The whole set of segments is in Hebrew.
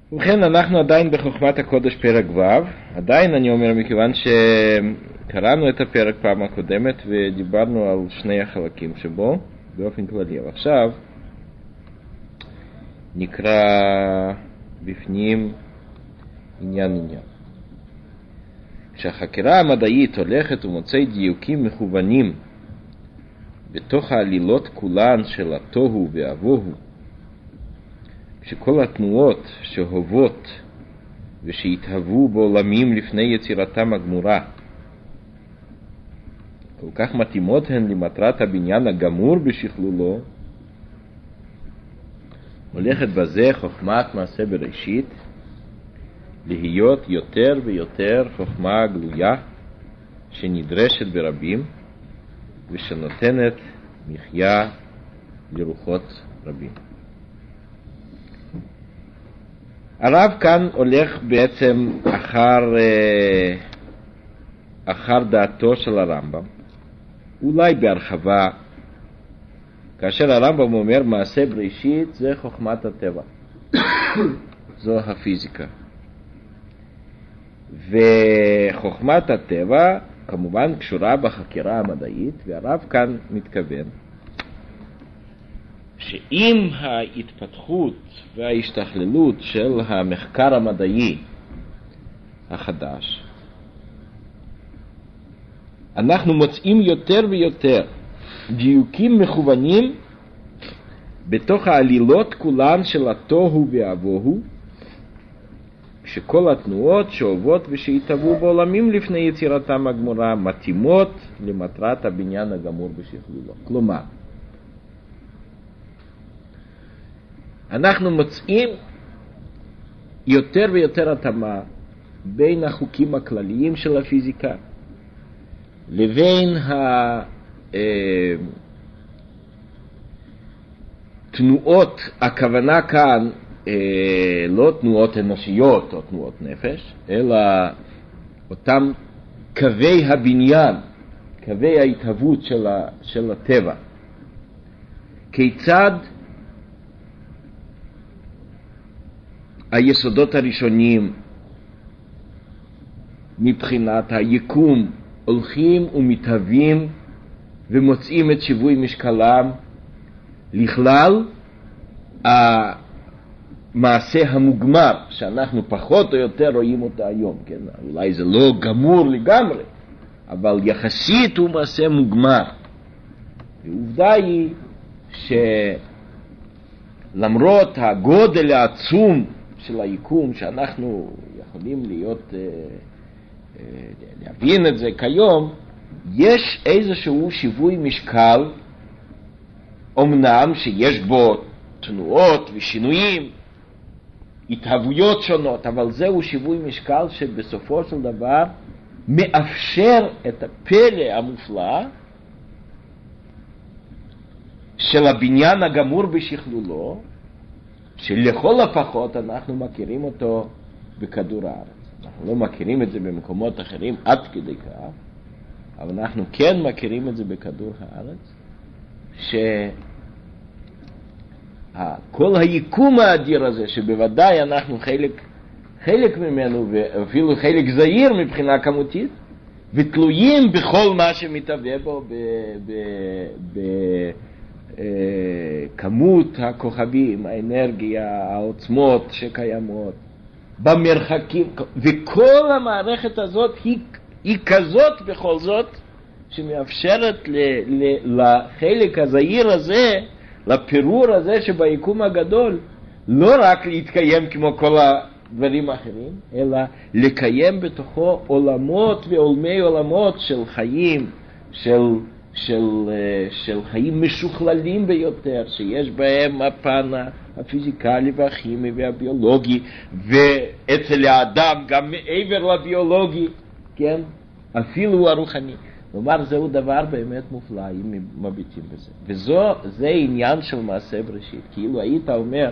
ובכן, אנחנו עדיין בחוכמת הקודש פרק ו', עדיין אני אומר מכיוון שקראנו את הפרק פעם הקודמת ודיברנו על שני החלקים שבו באופן כללי. ועכשיו נקרא בפנים עניין. כשהחקירה המדעית הולכת ומוצאת דיוקים מכוונים בתוך העלילות כולן של התוהו והבוהו, שכל התנועות שהובות ושהתהוו בעולמים לפני יצירתם הגמורה כל כך מתאימות הן למטרת הבניין הגמור בשכלולו, הולכת בזה חוכמת מעשה בראשית להיות יותר ויותר חוכמה גלויה שנדרשת ברבים ושנותנת מחיה לרוחות רבים. הרב כאן הולך בעצם אחר דעתו של הרמב"ם, אולי בהרחבה, כאשר הרמב"ם אומר מעשה בראשית זה חוכמת הטבע, זו הפיזיקה. וחוכמת הטבע כמובן קשורה בחקירה המדעית, והרב כאן מתכוון שעם ההתפתחות וההשתכללות של המחקר המדעי החדש, אנחנו מוצאים יותר ויותר דיוקים מכוונים בתוך העלילות כולן של התוהו והבוהו, כשכל התנועות שעובות ושהתהוו בעולמים לפני יצירתם הגמורה מתאימות למטרת הבניין הגמור בשכלולו. כלומר, אנחנו מוצאים יותר ויותר התאמה בין החוקים הכלליים של הפיזיקה לבין התנועות, הכוונה כאן לא תנועות אנושיות או תנועות נפש, אלא אותם קווי הבניין, קווי ההתהוות של הטבע. כיצד היסודות הראשונים מבחינת היקום הולכים ומתהווים ומוצאים את שיווי משקלם לכלל המעשה המוגמר שאנחנו פחות או יותר רואים אותה היום, כן? אולי זה לא גמור לגמרי, אבל יחסית הוא מעשה מוגמר. ועובדה היא שלמרות הגודל העצום של היקום שאנחנו יכולים להבין את זה כיום, יש איזשהו שיווי משקל, אמנם שיש בו תנועות ושינויים, התהוויות שונות, אבל זהו שיווי משקל שבסופו של דבר מאפשר את הפלא המופלא של הבניין הגמור בשכלולו, שלכל הפחות אנחנו מכירים אותו בכדור הארץ. אנחנו לא מכירים את זה במקומות אחרים עד כדי כך, אבל אנחנו כן מכירים את זה בכדור הארץ, כל היקום האדיר הזה, שבוודאי אנחנו חלק ממנו, ואפילו חלק זהיר מבחינה כמותית, ותלויים בכל מה שמתהווה בו בכמות הכוכבים, האנרגיה, העוצמות שקיימות, במרחקים, וכל המערכת הזאת היא כזאת בכל זאת, שמאפשרת לחלק הזהיר הזה, לפירור הזה שביקום הגדול, לא רק להתקיים כמו כל הדברים האחרים, אלא לקיים בתוכו עולמות ועולמי עולמות של חיים, של חיים משוכללים ביותר, שיש בהם הפן הפיזיקלי והכימי והביולוגי, ואצל האדם גם מעבר לביולוגי, כן? אפילו הרוחני. כלומר, זהו דבר באמת מופלא, אם מביטים בזה. וזה עניין של מעשה בראשית. כאילו היית אומר,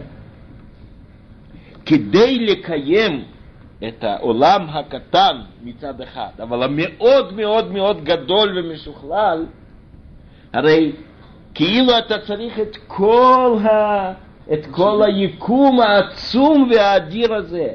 כדי לקיים את העולם הקטן מצד אחד, אבל המאוד מאוד מאוד גדול ומשוכלל, הרי כאילו אתה צריך את כל את כל היקום העצום והאדיר הזה,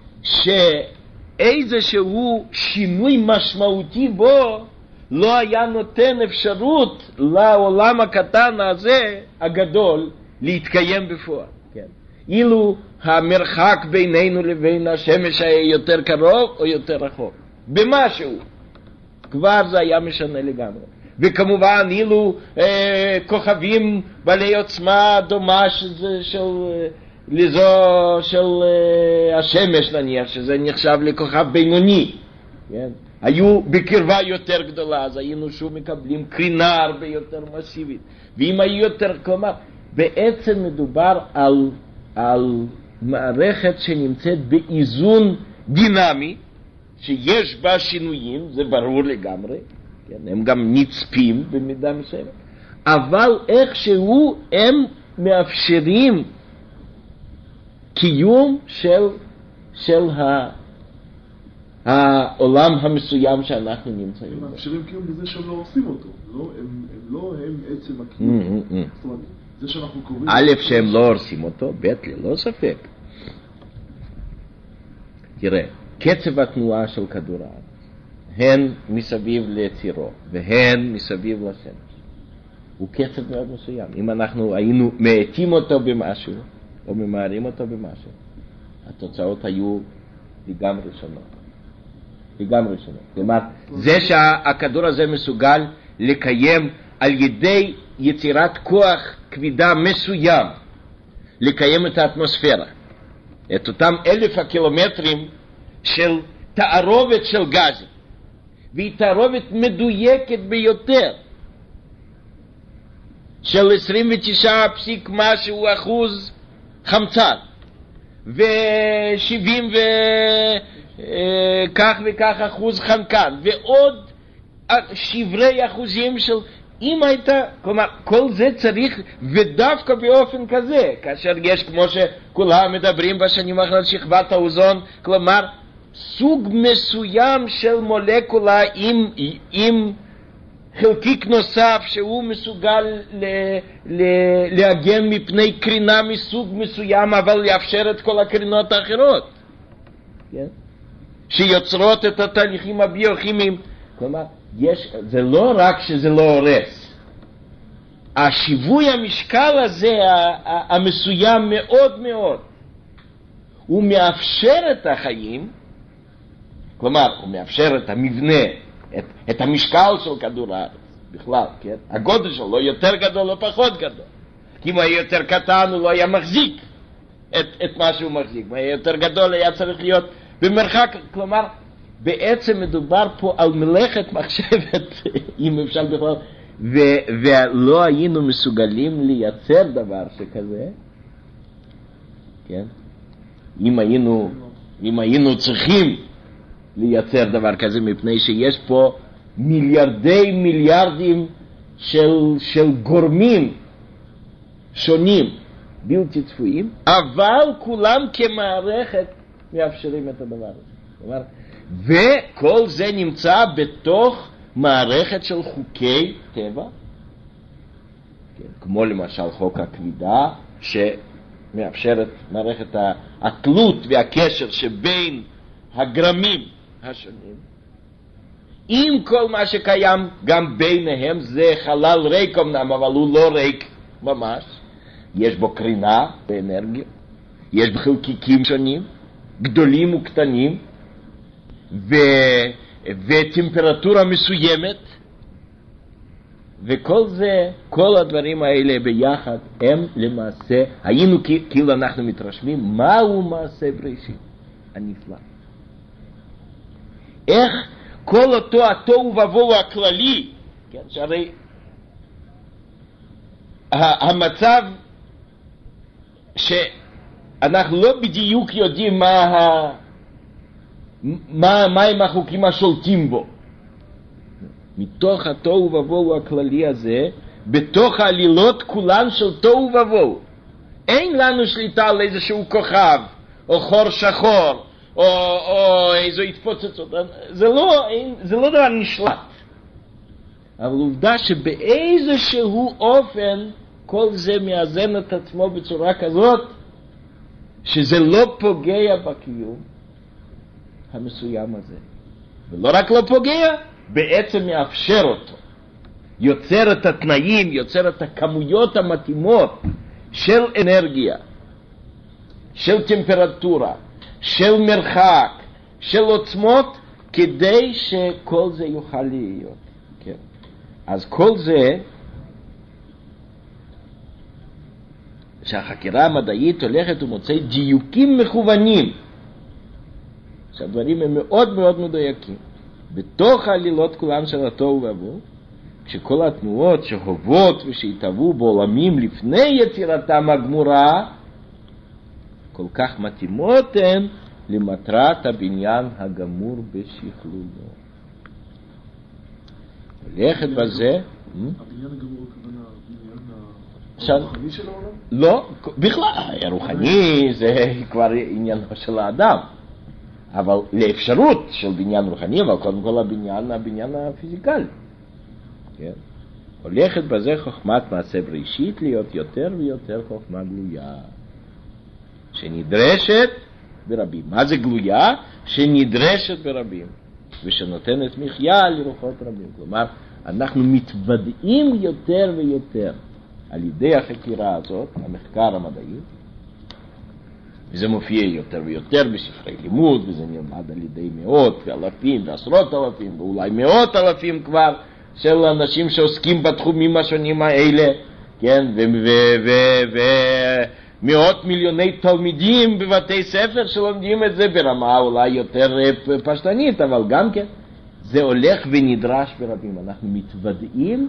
שאיזשהו שינוי משמעותי בו לא היה נותן אפשרות לעולם הקטן הזה, הגדול, להתקיים בפועל. כן? אילו המרחק בינינו לבין השמש היה יותר קרוב או יותר רחוק, במשהו, כבר זה היה משנה לגמרי. וכמובן אילו כוכבים בעלי עוצמה דומה לזו של השמש נניח, שזה נחשב לכוכב בינוני, כן? היו בקרבה יותר גדולה, אז היינו שוב מקבלים קרינה הרבה יותר מסיבית. ואם היו יותר, כלומר, בעצם מדובר על מערכת שנמצאת באיזון דינמי, שיש בה שינויים, זה ברור לגמרי, כן? הם גם נצפים במידה מסוימת, אבל איכשהו הם מאפשרים קיום של העולם המסוים שאנחנו נמצאים בו. הם מאפשרים קיום בזה שהם לא עושים אותו, הם עצם הקיום. זאת אומרת, זה שאנחנו קוראים... א', שהם לא עושים אותו, ב', ללא ספק. תראה, קצב התנועה של כדור הארץ, הן מסביב לצירו והן מסביב לשמש, הוא קצב מאוד מסוים. אם אנחנו היינו מאטים אותו במשהו או ממהרים אותו במשהו, התוצאות היו לגמרי שונות. לגמרי שונות. כלומר, זה שהכדור הזה מסוגל לקיים על ידי יצירת כוח כבידה מסוים, לקיים את האטמוספירה, את אותם 1,000 הקילומטרים של תערובת של גזים, והיא תערובת מדויקת ביותר, של 29 משהו אחוז חמצן, ו70 וכך וכך אחוז חנקן, ועוד שברי אחוזים של... אם הייתה, כלומר, כל זה צריך, ודווקא באופן כזה, כאשר יש, כמו שכולם מדברים בשנים האחרונות, שכבת האוזון, כלומר, סוג מסוים של מולקולה עם חלקיק נוסף שהוא מסוגל להגן מפני קרינה מסוג מסוים, אבל יאפשר את כל הקרינות האחרות, כן? שיוצרות את התהליכים הביוכימיים. כלומר, זה לא רק שזה לא הורס, השיווי המשקל הזה המסוים מאוד מאוד, הוא מאפשר את החיים, כלומר, הוא מאפשר את המבנה, את המשקל של כדור הארץ בכלל, כן? הגודל שלו לא יותר גדול או פחות גדול, כי אם הוא היה יותר קטן הוא לא היה מחזיק את מה שהוא מחזיק, אם הוא היה יותר גדול היה צריך להיות במרחק. כלומר, בעצם מדובר פה על מלאכת מחשבת, אם אפשר בכלל, ולא היינו מסוגלים לייצר דבר שכזה, כן? אם היינו צריכים לייצר דבר כזה, מפני שיש פה מיליארדים של גורמים שונים, בלתי צפויים, אבל כולם כמערכת מאפשרים את הדבר הזה. כלומר, וכל זה נמצא בתוך מערכת של חוקי טבע, כן, כמו למשל חוק הכבידה, שמאפשרת מערכת התלות והקשר שבין הגרמים השונים, עם כל מה שקיים גם ביניהם. זה חלל ריק אמנם, אבל הוא לא ריק ממש, יש בו קרינה ואנרגיה, יש בו חלקיקים שונים, גדולים וקטנים, וטמפרטורה מסוימת, וכל זה, כל הדברים האלה ביחד הם למעשה, היינו כאילו אנחנו מתרשמים מהו מעשה בראשית הנפלא. איך כל אותו התוהו ובוהו הכללי, כן, שהרי המצב שאנחנו לא בדיוק יודעים מה הם החוקים השולטים בו, מתוך התוהו ובוהו הכללי הזה, בתוך העלילות כולן של תוהו ובוהו, אין לנו שליטה על איזשהו כוכב או חור שחור או איזו התפוצצות. זה לא דבר נשלט, אבל עובדה שבאיזשהו אופן כל זה מאזן את עצמו בצורה כזאת, שזה לא פוגע בקיום המסוים הזה. ולא רק לא פוגע, בעצם מאפשר אותו. יוצר את התנאים, יוצר את הכמויות המתאימות של אנרגיה, של טמפרטורה, של מרחק, של עוצמות, כדי שכל זה יוכל להיות. כן. אז כל זה, שהחקירה המדעית הולכת ומוצאת דיוקים מכוונים, שהדברים הם מאוד מאוד מדויקים. בתוך העלילות כולן של התוהו ובוהו, כשכל התנועות שהובות ושהתהוו בעולמים לפני יצירתם הגמורה, כל כך מתאימות הן למטרת הבניין הגמור בשכלולו. הולכת בזה... הבניין הגמור הכוונה הבניין הרוחני של העולם? לא, בכלל, הרוחני זה כבר עניין של האדם. אבל לאפשרות של בניין רוחני, אבל קודם כל הבניין הפיזיקלי. כן? הולכת בזה חוכמת מעשה בראשית להיות יותר ויותר חוכמה גלויה. שנדרשת ברבים. מה זה גלויה? שנדרשת ברבים. ושנותנת מחיה לרוחות רבים. כלומר, אנחנו מתוודעים יותר ויותר על ידי החקירה הזאת, המחקר המדעי, וזה מופיע יותר ויותר בספרי לימוד, וזה נלמד על ידי מאות ואלפים ועשרות אלפים, ואולי מאות אלפים כבר, של אנשים שעוסקים בתחומים השונים האלה, כן, ומאות מיליוני תלמידים בבתי ספר שלומדים את זה ברמה אולי יותר פשטנית, אבל גם כן, זה הולך ונדרש ברבים. אנחנו מתוודעים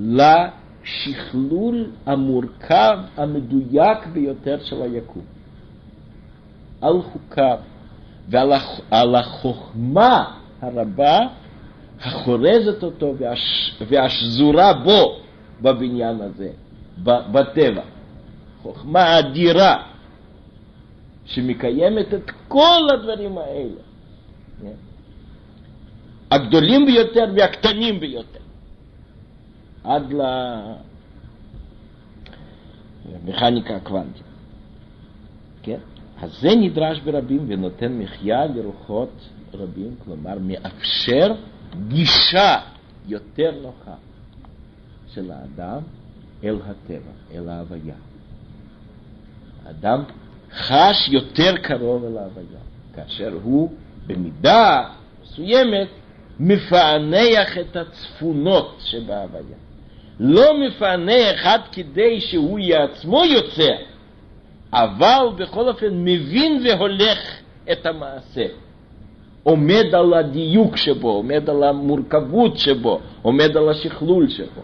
לשכלול המורכב, המדויק ביותר של היקום. על חוקיו ועל החוכמה הרבה החורזת אותו והשזורה בו בבניין הזה, בטבע. חוכמה אדירה שמקיימת את כל הדברים האלה. הגדולים ביותר והקטנים ביותר. עד למכניקה הקוונטית. כן? אז זה נדרש ברבים ונותן מחיה לרוחות רבים, כלומר מאפשר גישה יותר נוחה של האדם אל הטבע, אל ההוויה. האדם חש יותר קרוב אל ההוויה, כאשר הוא במידה מסוימת מפענח את הצפונות שבהוויה. לא מפענח עד כדי שהוא עצמו יוצא, אבל בכל אופן מבין והולך את המעשה. עומד על הדיוק שבו, עומד על המורכבות שבו, עומד על השכלול שבו.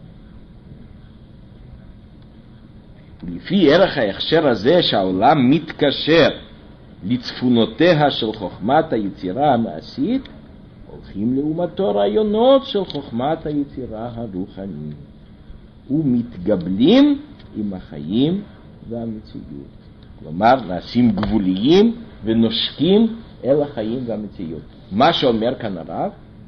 ולפי ערך ההכשר הזה שהעולם מתקשר לצפונותיה של חוכמת היצירה המעשית, הולכים לעומתו רעיונות של חוכמת היצירה הרוחנית, ומתגבלים עם החיים והמציאות. כלומר, נעשים גבוליים ונושקים אל החיים והמציאות. מה שאומר כאן הרב,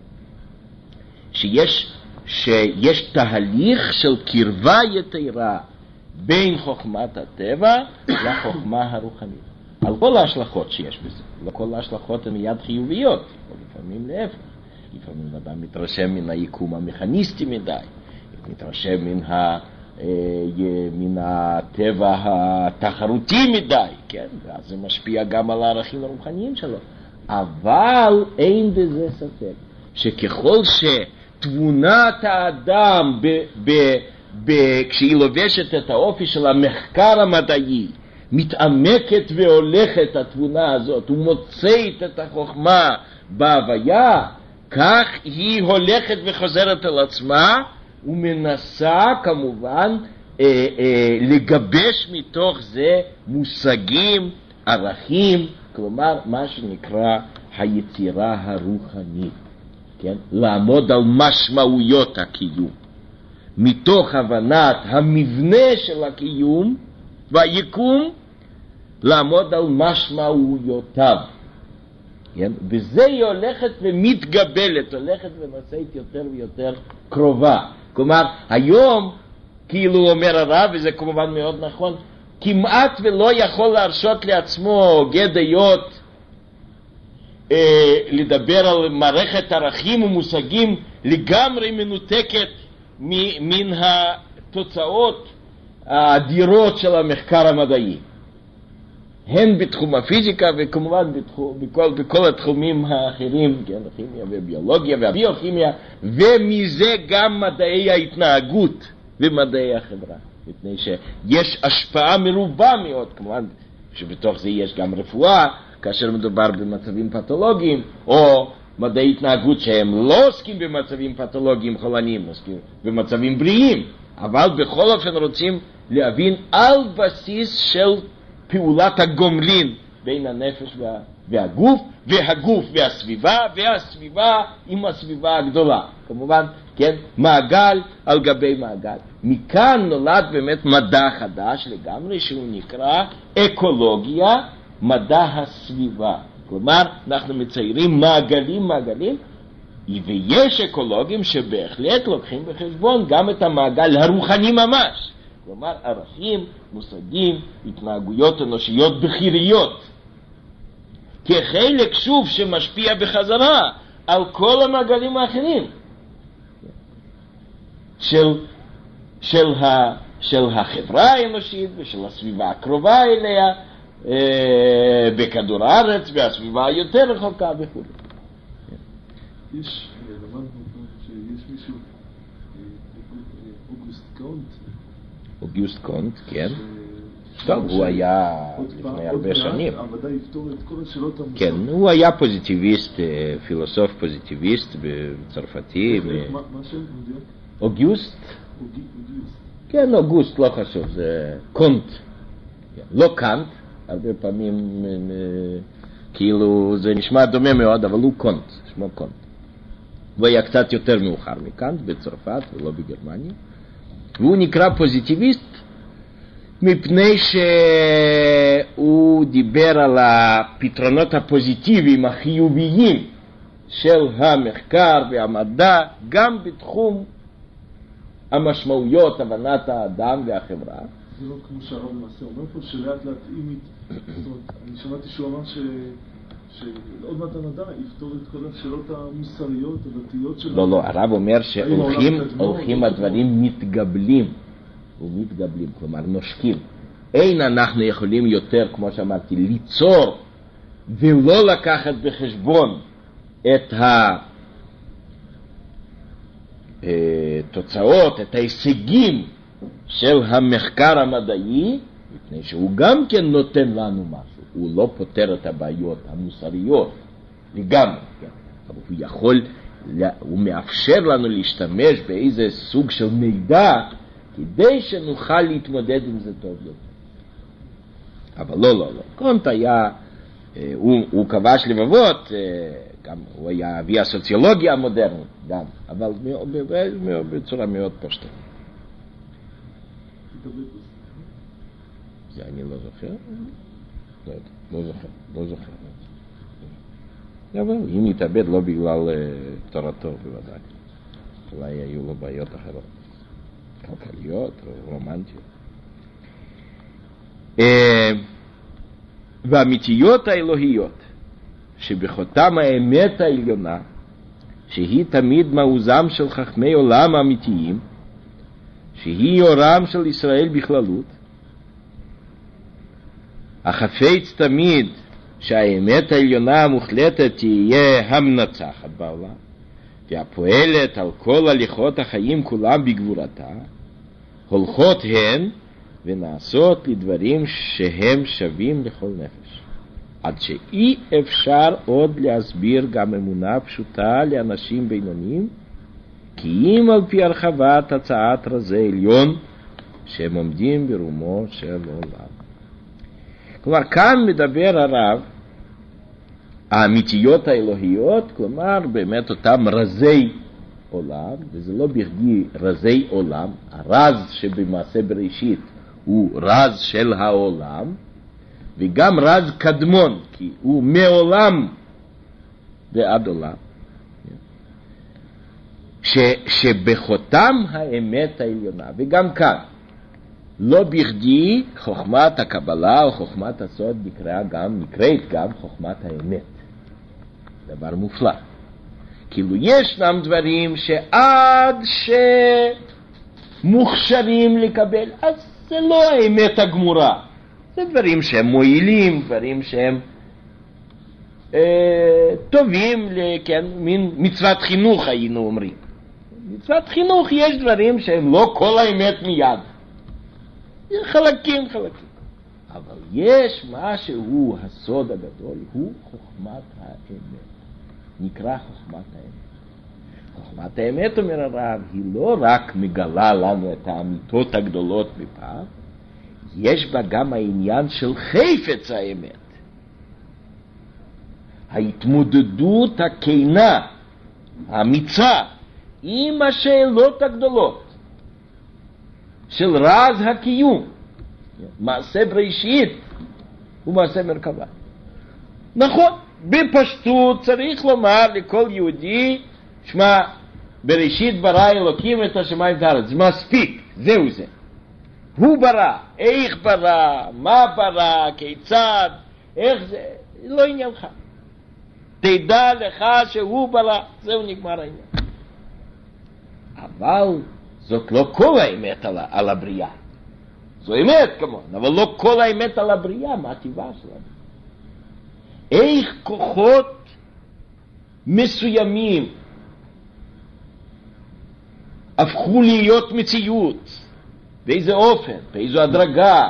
שיש תהליך של קרבה יתרה בין חוכמת הטבע לחוכמה הרוחנית. על כל ההשלכות שיש בזה. לא כל ההשלכות הן מיד חיוביות, לפעמים להפך. לפעמים אדם מתרשם מן היקום המכניסטי מדי, מתרשם מן הטבע התחרותי מדי, כן? ואז זה משפיע גם על הערכים הרוחניים שלו. אבל אין בזה ספק שככל שתבונת האדם כשהיא לובשת את האופי של המחקר המדעי, מתעמקת והולכת התבונה הזאת ומוצאת את החוכמה בהוויה, כך היא הולכת וחוזרת על עצמה ומנסה כמובן לגבש מתוך זה מושגים, ערכים, כלומר מה שנקרא היצירה הרוחנית, כן? לעמוד על משמעויות הקיום מתוך הבנת המבנה של הקיום והיקום, לעמוד על משמעויותיו, כן? וזה היא הולכת ומתגבלת, הולכת ונעשית יותר ויותר קרובה. כלומר, היום כאילו אומר הרב, וזה כמובן מאוד נכון, כמעט ולא יכול להרשות לעצמו גדיות לדבר על מערכת ערכים ומושגים לגמרי מנותקת מן התוצאות האדירות של המחקר המדעי. הן בתחום הפיזיקה וכמובן בכל התחומים האחרים, כן, הכימיה וביולוגיה והביוכימיה, ומזה גם מדעי ההתנהגות ומדעי החברה. מפני שיש השפעה מרובה מאוד, כמובן שבתוך זה יש גם רפואה, כאשר מדובר במצבים פתולוגיים, או מדעי התנהגות שהם לא עוסקים במצבים פתולוגיים חולניים, עוסקים במצבים בריאים, אבל בכל אופן רוצים להבין על בסיס של פעולת הגומלין בין הנפש והגוף, והגוף והסביבה, והסביבה עם הסביבה הגדולה. כמובן, כן, מעגל על גבי מעגל. מכאן נולד באמת מדע חדש לגמרי, שהוא נקרא אקולוגיה, מדע הסביבה. כלומר, אנחנו מציירים מעגלים, ויש אקולוגים שבהחלט לוקחים בחשבון גם את המעגל הרוחני ממש. כלומר, ערכים, מושגים, התנהגויות אנושיות בחיריות. כחלק שוב שמשפיע בחזרה על כל המעגלים האחרים. של החברה האנושית ושל הסביבה הקרובה אליה, בכדור הארץ והסביבה היותר רחוקה וכו'. יש, למדנו שיש מישהו, אוגוסט קונט, כן. טוב, הוא היה לפני הרבה שנים. המדע יפתור את כל השאלות המוסריות. כן, הוא היה פוזיטיביסט, פילוסוף פוזיטיביסט בצרפתי. מה השם? אוגוסט? כן, אוגוסט, לא חשוב, זה קונט. לא קאנט, הרבה פעמים כאילו זה נשמע דומה מאוד, אבל הוא קונט, שמו קונט. הוא היה קצת יותר מאוחר מקאנט בצרפת ולא בגרמניה. והוא נקרא פוזיטיביסט מפני שהוא דיבר על הפתרונות הפוזיטיביים החיוביים של המחקר והמדע, גם בתחום המשמעויות, הבנת האדם והחברה. זה לא כמו שהרב למעשה אומר פה, שלאט לאט זאת אומרת, אני שמעתי שהוא אמר שעוד מעט המדע יפתור את כל השאלות המוסריות, הדתיות שלנו. לא, הרב אומר שהולכים הדברים מתגבלים, ומתגבלים, כלומר נושקים. אין אנחנו יכולים יותר, כמו שאמרתי, ליצור ולא לקחת בחשבון את התוצאות, את ההישגים של המחקר המדעי, מפני שהוא גם כן נותן לנו משהו. הוא לא פותר את הבעיות המוסריות לגמרי, כן? אבל הוא יכול, הוא מאפשר לנו להשתמש באיזה סוג של מידע כדי שנוכל להתמודד עם זה טוב יותר. אבל לא. קונט היה, הוא כבש לבבות, גם הוא היה אבי הסוציולוגיה המודרנית, גם, אבל בצורה מאוד פשטנית. זה אני לא זוכר. לא זוכר. אבל אם יתאבד לא בגלל תורתו בוודאי. אולי היו לו בעיות אחרות. כלכליות או רומנטיות. והאמיתיות האלוהיות שבחותם האמת העליונה, שהיא תמיד מעוזם של חכמי עולם האמיתיים, שהיא אורם של ישראל בכללות, החפץ תמיד שהאמת העליונה המוחלטת תהיה המנצחת בעולם, והפועלת על כל הליכות החיים כולם בגבורתה, הולכות הן ונעשות לדברים שהם שווים לכל נפש. עד שאי אפשר עוד להסביר גם אמונה פשוטה לאנשים בינוניים, כי אם על פי הרחבת הצעת רזה עליון שהם עומדים ברומו של עולם. כלומר, כאן מדבר הרב האמיתיות האלוהיות, כלומר באמת אותם רזי עולם, וזה לא בכדי רזי עולם, הרז שבמעשה בראשית הוא רז של העולם, וגם רז קדמון, כי הוא מעולם ועד עולם, שבחותם האמת העליונה, וגם כאן, לא בכדי חוכמת הקבלה או חוכמת הסוד נקראת גם חוכמת האמת. דבר מופלא. כאילו ישנם דברים שעד שמוכשרים לקבל, אז זה לא האמת הגמורה. זה דברים שהם מועילים, דברים שהם טובים, כן, מין מצוות חינוך היינו אומרים. מצוות חינוך יש דברים שהם לא כל האמת מיד. חלקים. אבל יש משהו, הסוד הגדול, הוא חוכמת האמת. נקרא חוכמת האמת. חוכמת האמת, אומר הרב, היא לא רק מגלה לנו את האמיתות הגדולות מפעם, יש בה גם העניין של חפץ האמת. ההתמודדות הכנה, האמיצה, עם השאלות הגדולות של רז הקיום. מעשה בראשית ומעשה מרכבה. נכון, בפשטות צריך לומר לכל יהודי, שמע, בראשית ברא אלוקים את השמיים והארץ, זה מספיק, זהו זה. הוא ברא, איך ברא, מה ברא, כיצד, איך זה, לא עניינך. תדע לך שהוא ברא, זהו נגמר העניין. אבל זאת לא כל האמת על הבריאה. זו אמת כמובן, אבל לא כל האמת על הבריאה, מה הטבעה שלה. איך כוחות מסוימים הפכו להיות מציאות, באיזה אופן, באיזו הדרגה.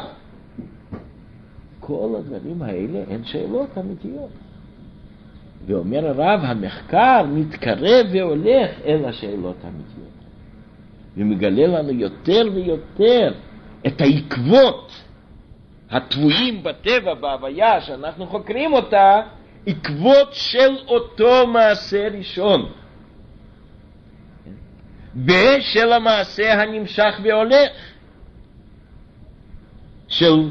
כל הדברים האלה הן שאלות אמיתיות. ואומר הרב, המחקר מתקרב והולך אל השאלות האמיתיות. ומגלה לנו יותר ויותר את העקבות הטבועים בטבע, בהוויה, שאנחנו חוקרים אותה, עקבות של אותו מעשה ראשון. ושל המעשה הנמשך והולך. של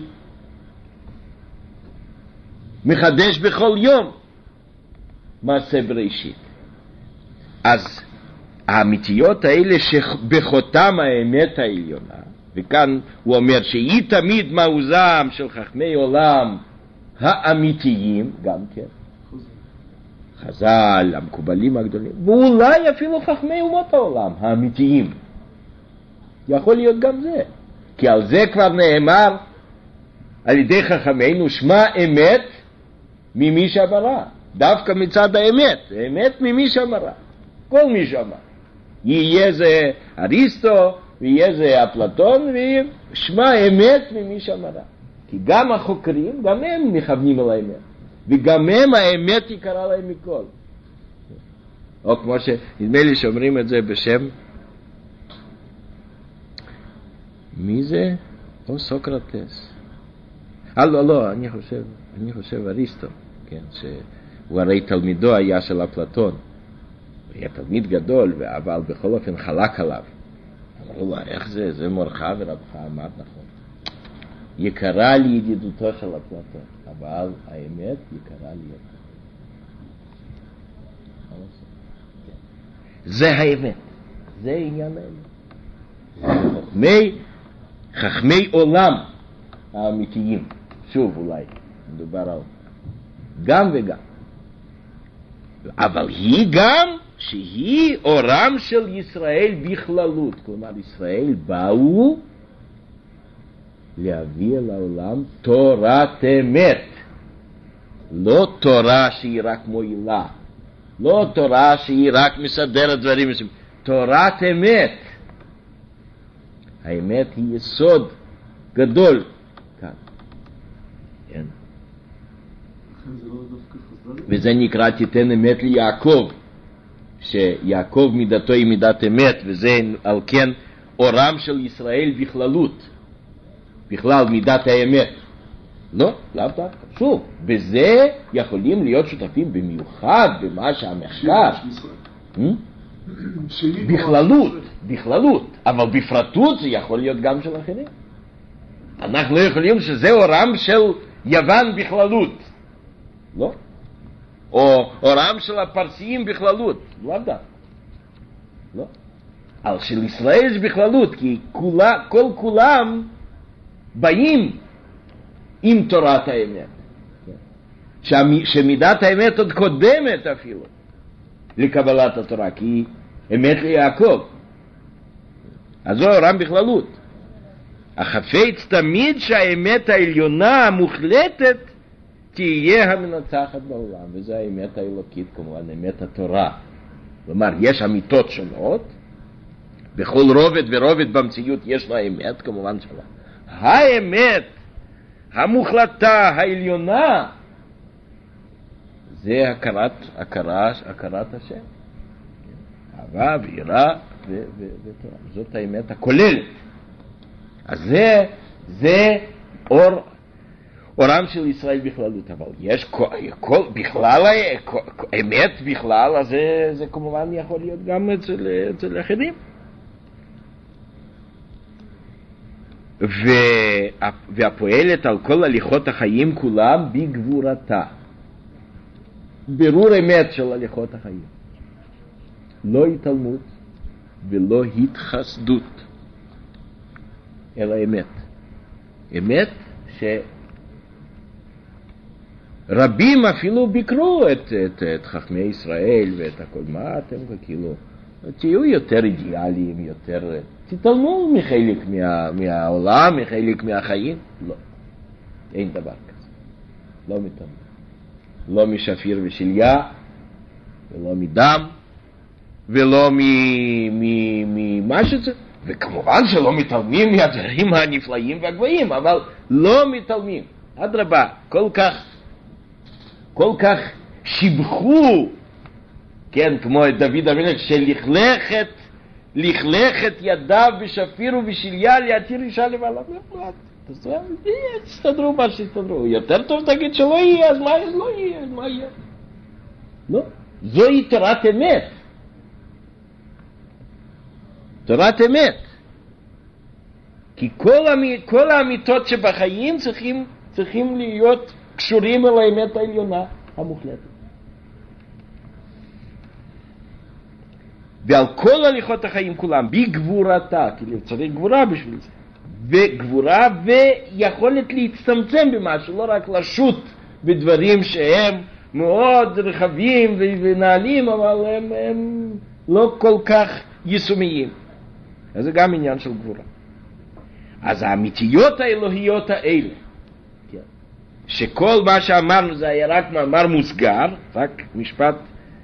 מחדש בכל יום מעשה בראשית. אז האמיתיות האלה שבחותם האמת העליונה, וכאן הוא אומר שהיא תמיד מעוזם של חכמי עולם האמיתיים, גם כן חז"ל, המקובלים הגדולים, ואולי אפילו חכמי אומות העולם האמיתיים. יכול להיות גם זה, כי על זה כבר נאמר על ידי חכמינו, שמע אמת ממי שאמרה. דווקא מצד האמת, האמת ממי שאמרה, כל מי שאמר. יהיה זה אריסטו, ויהיה זה אפלטון, ושמע אמת ממי שאמרה. כי גם החוקרים, גם הם מכוונים על האמת. וגם הם האמת יקרה להם מכל. או כמו שנדמה לי שאומרים את זה בשם, מי זה? או סוקרטס. לא, אני חושב אריסטו, כן, שהוא הרי תלמידו היה של אפלטון. הוא היה תלמיד גדול, אבל בכל אופן חלק עליו. אמרו לו, איך זה? זה מורך ורבך, אמרת נכון. יקרה לי ידידותו של אפלטון, אבל האמת יקרה לי יותר. זה האמת, זה עניין האמת. חכמי עולם האמיתיים, שוב אולי מדובר על גם וגם, אבל היא גם שהיא אורם של ישראל בכללות. כלומר ישראל באו להביא אל העולם תורת אמת, לא תורה שהיא רק מועילה, לא תורה שהיא רק מסדרת דברים, תורת אמת. האמת היא יסוד גדול כאן, כן? וזה נקרא תיתן אמת ליעקב, שיעקב מידתו היא מידת אמת, וזה על כן אורם של ישראל בכללות, בכלל מידת האמת. לא, לאו דווקא. שוב, בזה יכולים להיות שותפים במיוחד במה שהמחקר בכללות, אבל בפרטות זה יכול להיות גם של אחרים. אנחנו לא יכולים שזה אורם של יוון בכללות, לא? או אורם של הפרסיים בכללות, לא דווקא. לא. על של ישראל יש בכללות, כי כל כולם באים עם תורת האמת. שמידת האמת עוד קודמת אפילו לקבלת התורה, כי היא אמת ליעקב. אז זו אורם בכללות. החפץ תמיד שהאמת העליונה המוחלטת תהיה המנצחת בעולם, וזו האמת האלוקית כמובן, אמת התורה. כלומר, יש אמיתות שונות, בכל רובד ורובד במציאות יש לה אמת, כמובן שלה. האמת המוחלטה העליונה זה הכרת השם. אהבה ויראה ותורה. זאת האמת הכוללת. אז זה אורם של ישראל בכללות, אבל יש בכלל, אמת בכלל, אז זה כמובן יכול להיות גם אצל אחרים. והפועלת על כל הליכות החיים כולם בגבורתה. ברור אמת של הליכות החיים. לא התעלמות ולא התחסדות, אלא אמת. אמת שרבים אפילו ביקרו את חכמי ישראל ואת הכל. מה אתם כאילו, תהיו יותר אידיאליים, יותר, תתעלמו מחלק מהעולם, מחלק מהחיים. לא, אין דבר כזה. לא מתעלמו. לא משפיר ושליה, ולא מדם, ולא ממה שזה, וכמובן שלא מתעלמים מהדברים הנפלאים והגבוהים, אבל לא מתעלמים. אדרבה, כל כך שיבחו, כן, כמו את דוד המלך, לכלכת ידיו בשפיר ובשליה להתיר אישה לבעלה. תסתדרו מה שתסתדרו. יותר טוב תגיד שלא יהיה, אז לא יהיה, אז מה יהיה? לא, זוהי תורת אמת. תורת אמת. כי כל האמיתות שבחיים צריכים להיות קשורים אל האמת העליונה המוחלטת. ועל כל הליכות החיים כולם, בגבורתה, כי צריך גבורה בשביל זה. וגבורה ויכולת להצטמצם במשהו, לא רק לשוט בדברים שהם מאוד רחבים ונעלים, אבל הם לא כל כך יישומיים. אז זה גם עניין של גבורה. אז האמיתיות האלוהיות האלה, שכל מה שאמרנו זה היה רק מאמר מוסגר, רק משפט,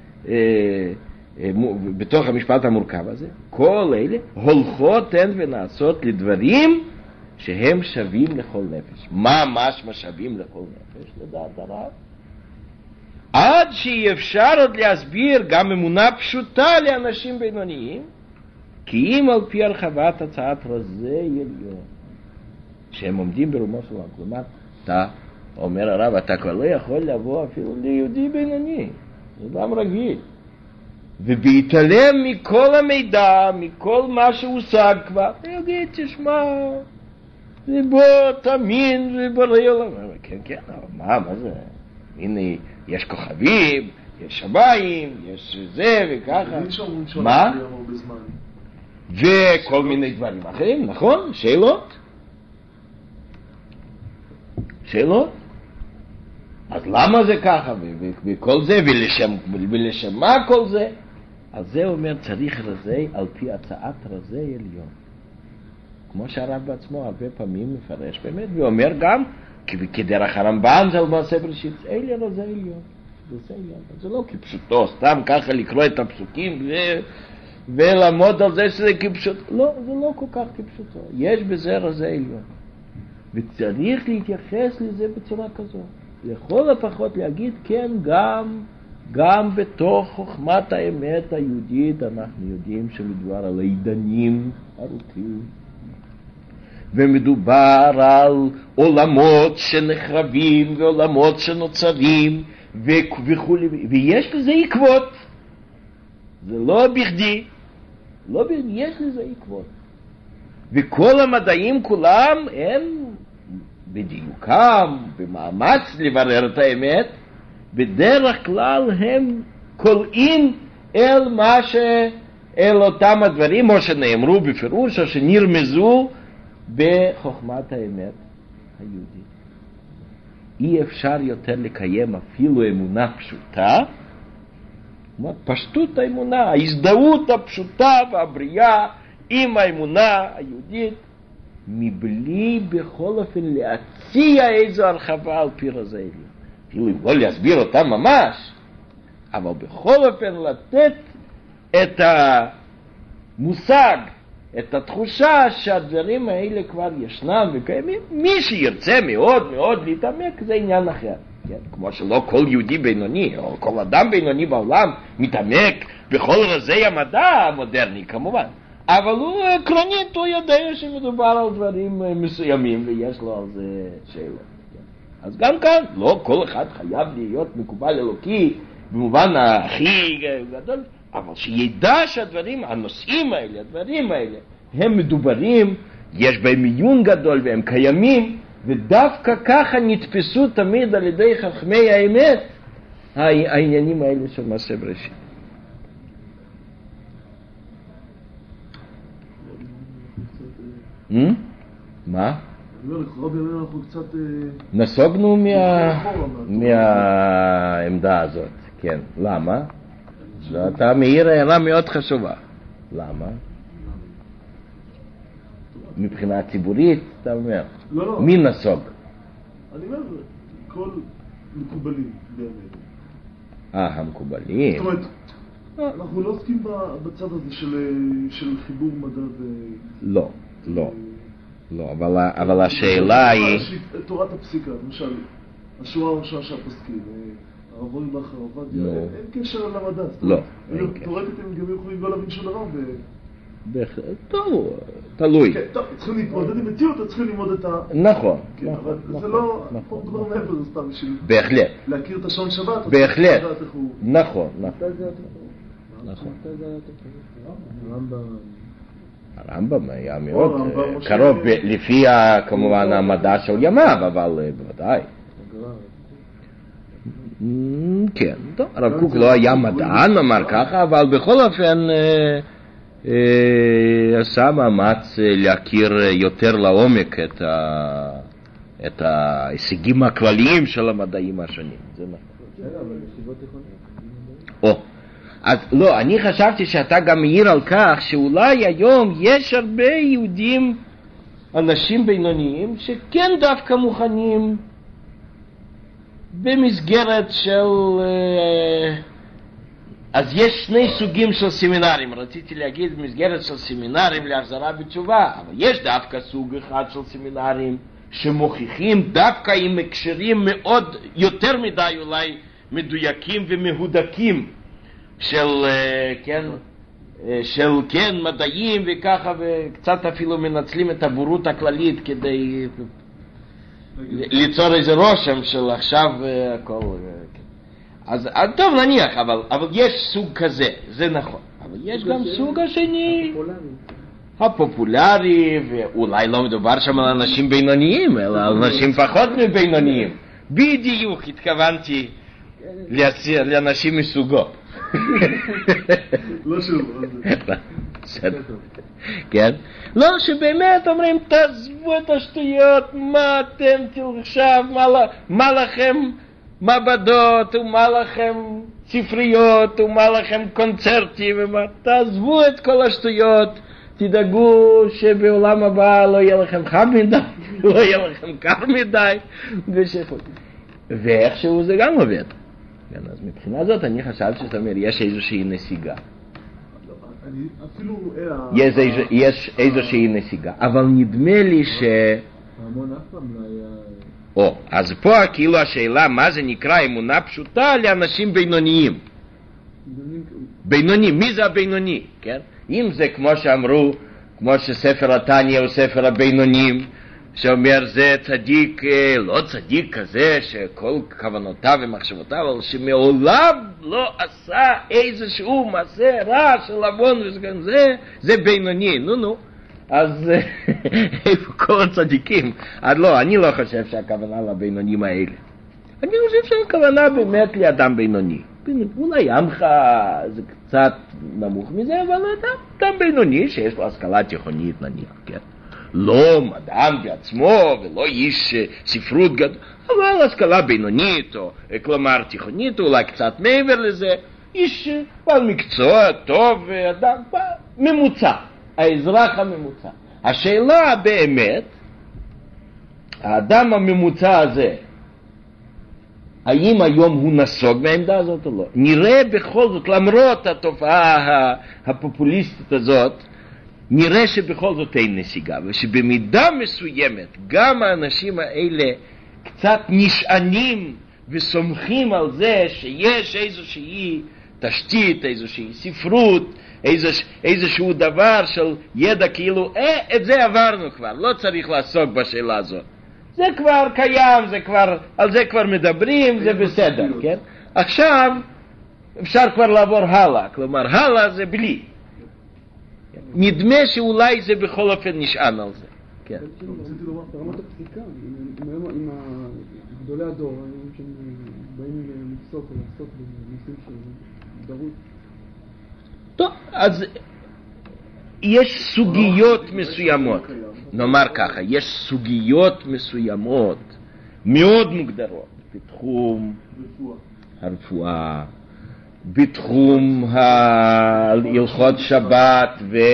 בתוך המשפט המורכב הזה, כל אלה הולכות הן ונעשות לדברים שהם שווים לכל נפש. מה משמע שווים לכל נפש לדעת הרב? עד שאי אפשר עוד להסביר גם אמונה פשוטה לאנשים בינוניים, כי אם על פי הרחבת הצעת רזי עליון שהם עומדים ברומו של עולם. כלומר, אתה אומר הרב, אתה כבר לא יכול לבוא אפילו ליהודי בינוני, זה אדם רגיל, ובהתעלם מכל המידע, מכל מה שהושג כבר, יגיד, תשמע, זה בוא תאמין, זה בריא עולם. כן, כן, אבל מה זה? הנה, יש כוכבים, יש שמיים, יש זה וככה. מה? וכל מיני דברים אחרים, נכון? שאלות? שאלות? אז למה זה ככה? וכל זה, ולשם מה כל זה? אז זה אומר, צריך רזי על פי הצעת רזי עליון. כמו שהרב בעצמו הרבה פעמים מפרש באמת, ואומר גם, כדרך הרמב"ן זה על מעשה בראשית, אלה רזי עליון. זה לא כפשוטו, סתם ככה לקרוא את הפסוקים ולעמוד על זה שזה כפשוט. לא, זה לא כל כך כפשוטו. יש בזה רזי עליון. וצריך להתייחס לזה בצורה כזו. לכל הפחות להגיד, כן, גם בתוך חוכמת האמת היהודית אנחנו יודעים שמדובר על עידנים ארוכים, ומדובר על עולמות שנחרבים ועולמות שנוצרים וכו', ויש לזה עקבות. זה לא בכדי, יש לזה עקבות. וכל המדעים כולם הם בדיוקם, במאמץ לברר את האמת, בדרך כלל הם קולעים אל אל אותם הדברים, או שנאמרו בפירוש, או שנרמזו בחוכמת האמת היהודית. אי אפשר יותר לקיים אפילו אמונה פשוטה, פשטות האמונה, ההזדהות הפשוטה והבריאה עם האמונה היהודית, מבלי בכל אופן להציע איזו הרחבה על פי רזי עליון. אפילו לא להסביר אותה ממש, אבל בכל אופן לתת את המושג, את התחושה שהדברים האלה כבר ישנם וקיימים. מי שירצה מאוד מאוד להתעמק זה עניין אחר. כן? כמו שלא כל יהודי בינוני או כל אדם בינוני בעולם מתעמק בכל רזי המדע המודרני כמובן. אבל הוא עקרונית, הוא יודע שמדובר על דברים מסוימים ויש לו על זה שאלות. כן? אז גם כאן, לא כל אחד חייב להיות מקובל אלוקי במובן הכי גדול, אבל שידע שהדברים, הנושאים האלה, הדברים האלה, הם מדוברים, יש בהם עיון גדול והם קיימים, ודווקא ככה נתפסו תמיד על ידי חכמי האמת העניינים האלה של מעשה בראשית. מה? אנחנו קצת נסוגנו מהעמדה הזאת, כן. למה? אתה מאיר הערה מאוד חשובה. למה? מבחינה ציבורית, אתה אומר. לא. מי נסוג? אני אומר, כל מקובלים באמת. המקובלים. זאת אומרת, אנחנו לא עוסקים בצד הזה של חיבור מדע לא, אבל השאלה היא... תורת הפסיקה, למשל, השורה הראשונה שהפוסקים, הרב אוירבך, הרב עובדיה, אין קשר למדע. לא. תורתית הם גם יכולים לא להבין שום דבר. טוב, תלוי. טוב, צריכים להתמודד עם מציאות, צריכים ללמוד את ה... נכון. אבל זה לא... פה דבר מעבר, זה סתם בשביל... בהחלט. להכיר את השעון שבת. בהחלט. נכון. הרמב"ם היה מאוד קרוב, לפי כמובן המדע של ימיו, אבל בוודאי. כן, טוב, הרב קוק לא היה מדען, אמר ככה, אבל בכל אופן עשה מאמץ להכיר יותר לעומק את ההישגים הכלליים של המדעים השונים. זה נכון. אז לא, אני חשבתי שאתה גם מעיר על כך שאולי היום יש הרבה יהודים, אנשים בינוניים, שכן דווקא מוכנים במסגרת של... אז יש שני סוגים של סמינרים, רציתי להגיד במסגרת של סמינרים להחזרה בתשובה, אבל יש דווקא סוג אחד של סמינרים שמוכיחים דווקא עם הקשרים מאוד, יותר מדי אולי מדויקים ומהודקים, של מדעים וככה, וקצת אפילו מנצלים את הבורות הכללית כדי ליצור איזה רושם של עכשיו הכל. אז טוב נניח, אבל יש סוג כזה, זה נכון. אבל יש גם סוג השני, הפופולרי, ואולי לא מדובר שם על אנשים בינוניים, אלא על אנשים פחות מבינוניים. בדיוק התכוונתי לאנשים מסוגו. לא שוב. כן? לא, שבאמת אומרים, תעזבו את השטויות, מה אתם עכשיו, מה לכם מעבדות, ומה לכם ספריות, ומה לכם קונצרטים, תעזבו את כל השטויות, תדאגו שבעולם הבא לא יהיה לכם חם מדי, לא יהיה לכם קר מדי, ואיכשהו זה גם עובד. כן, אז מבחינה זאת אני חשב שאתה אומר, יש איזושהי נסיגה. יש איזושהי נסיגה, אבל נדמה לי המון אף פעם לא היה... אז פה כאילו השאלה מה זה נקרא אמונה פשוטה לאנשים בינוניים. בינוני, מי זה הבינוני? כן? אם זה כמו שאמרו, כמו שספר התניא הוא ספר הבינונים, שאומר זה צדיק, לא צדיק כזה שכל כוונותיו ומחשבותיו, אבל שמעולם לא עשה איזשהו מעשה רע של עוון וסגן זה בינוני. נו. אז איפה כל הצדיקים? אז לא, אני לא חושב שהכוונה לבינונים האלה. אני חושב שהכוונה באמת לאדם בינוני. אולי עמך זה קצת נמוך מזה, אבל אדם בינוני שיש לו השכלה תיכונית נניח, כן? לא מדען בעצמו ולא איש ספרות גדול, אבל השכלה בינונית, או כלומר תיכונית, אולי קצת מעבר לזה, איש בעל מקצוע טוב, אדם ממוצע, האזרח הממוצע. השאלה באמת, האדם הממוצע הזה, האם היום הוא נסוג מהעמדה הזאת או לא? נראה בכל זאת, למרות התופעה הפופוליסטית הזאת, נראה שבכל זאת אין נסיגה, ושבמידה מסוימת גם האנשים האלה קצת נשענים וסומכים על זה שיש איזושהי תשתית, איזושהי ספרות, איזשהו דבר של ידע כאילו, את זה עברנו כבר, לא צריך לעסוק בשאלה הזאת. זה כבר קיים, על זה כבר מדברים, זה בסדר, כן? עכשיו אפשר כבר לעבור הלאה, כלומר הלאה זה בלי. נדמה שאולי זה בכל אופן נשען על זה. כן. רציתי לומר, ברמת הפסיקה, עם גדולי הדור, שהם באים לפסוק או לעסוק בנושאים של דרות. טוב, אז יש סוגיות מסוימות, נאמר ככה, יש סוגיות מסוימות מאוד מוגדרות בתחום הרפואה, בתחום הלכות שבת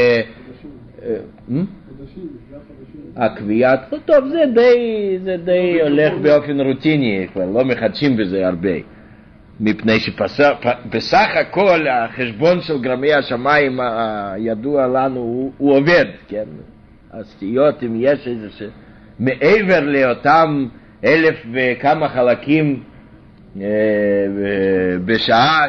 הקביעת, טוב, זה די הולך באופן רוטיני, כבר לא מחדשים בזה הרבה, מפני שבסך הכל החשבון של גרמי השמיים הידוע לנו הוא עובד, כן? הסטיות, אם יש איזה מעבר לאותם 1000 וכמה חלקים בשעה,